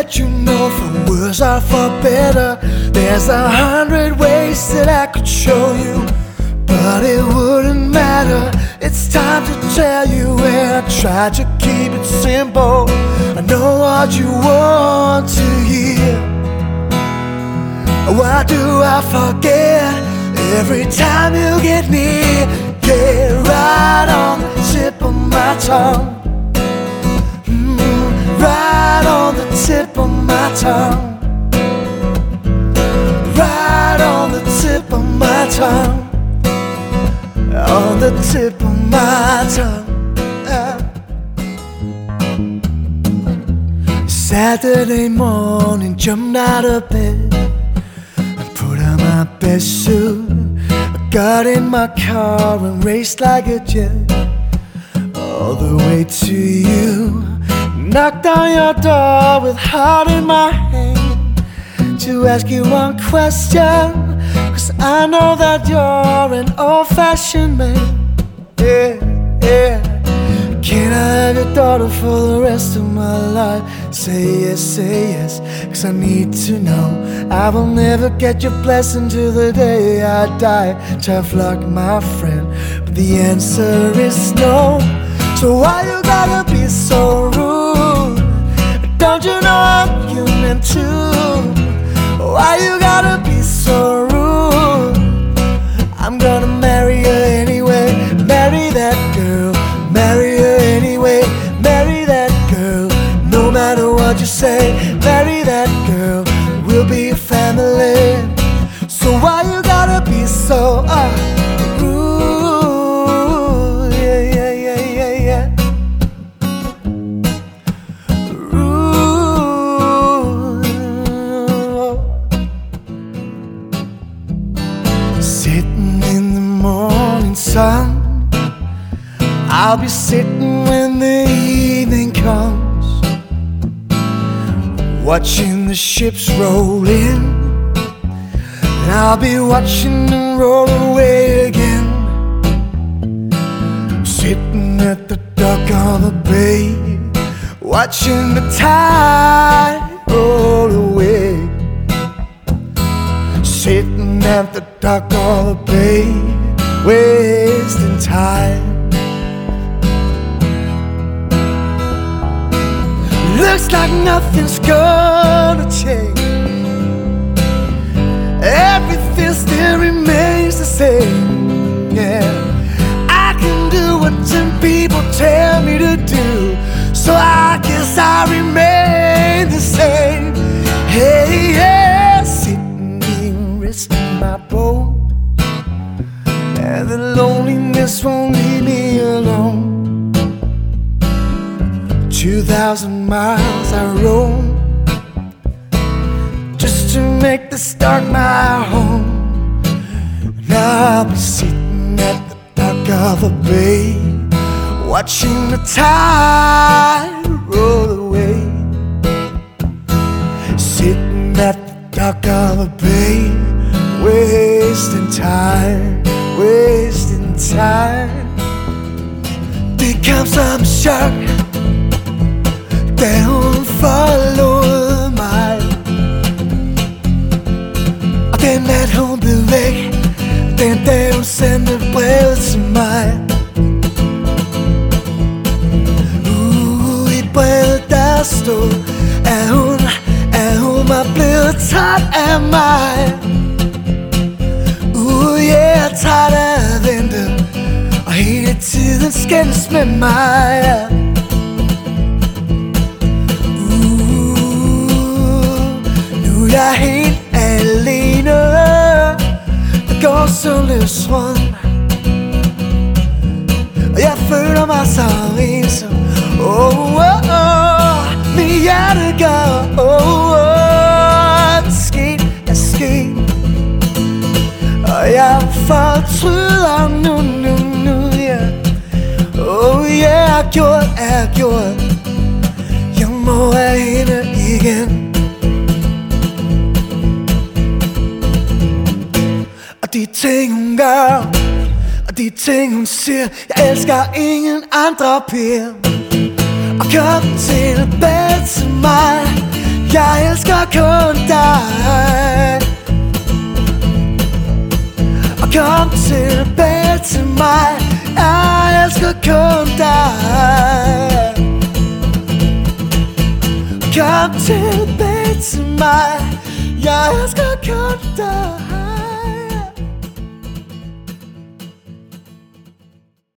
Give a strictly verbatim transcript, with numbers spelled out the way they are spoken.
let you know, for worse or for better, there's a hundred ways that I could show you, but it wouldn't matter. It's time to tell you, and I tried to keep it simple. I know what you want to hear. Why do I forget every time you get near? Yeah, right on the tip of my tongue. Mm, right on the tip of my tongue. Right on the tip of my tongue. On the tip of my tongue. uh. Saturday morning, jumped out of bed and put on my best suit. I got in my car and raced like a jet all the way to you. Knocked on your door with heart in my hand to ask you one question, 'cause I know that you're an old-fashioned man. Yeah, yeah. Can I have your daughter for the rest of my life? Say yes, say yes, 'cause I need to know. I will never get your blessing till the day I die. Tough luck, my friend, but the answer is no. So why you gotta be so rude? Don't you know I'm human too? Why you gotta be so rude? I'm gonna marry her anyway. Marry that girl. Marry her anyway. Marry that girl. No matter what you say. Marry that girl. We'll be a family. So why you gotta be so uh, rude? Yeah, yeah, yeah, yeah, yeah. Sitting in the morning sun, I'll be sitting when the evening comes, watching the ships roll in, and I'll be watching them roll away again. Sitting at the dock of the bay, watching the tide roll away. Sitting at the dock of the bay, wasting time. Looks like nothing's gonna change. Everything still remains the same. Yeah, I can do what some people tell me to do, so I guess I remain the same. Hey, yeah, sitting here resting my bones, and the loneliness won't leave me alone. Two thousand miles I roam just to make this dark my home. Now I'll be sitting at the dock of a bay, watching the tide roll away. Sitting at the dock of a bay, wasting time, wasting time. There comes some shark, they won't follow mig. Og den nat hun blev væk, den dag hun sendte brevet til mig. Uh, i brevet der stod, at hun, at hun var blevet træt af mig. Uh, yeah, træt af at vente, og hele tiden skændes med mig. Jeg er helt alene, der går så løs rundt, og jeg føler mig så ensom. Oh, oh, oh, mit hjerte gør, oh, oh, det sket er sket, og jeg fortryder nu, nu, nu, yeah. Oh, yeah, gjort er gjort, jeg må have hende igen. De ting hun gør, og de ting hun siger, jeg elsker ingen andre piger. Og kom tilbage til mig, Jeg elsker kun dig. Og kom tilbage til mig. Jeg elsker kun dig. Kom tilbage til mig. Jeg elsker kun dig.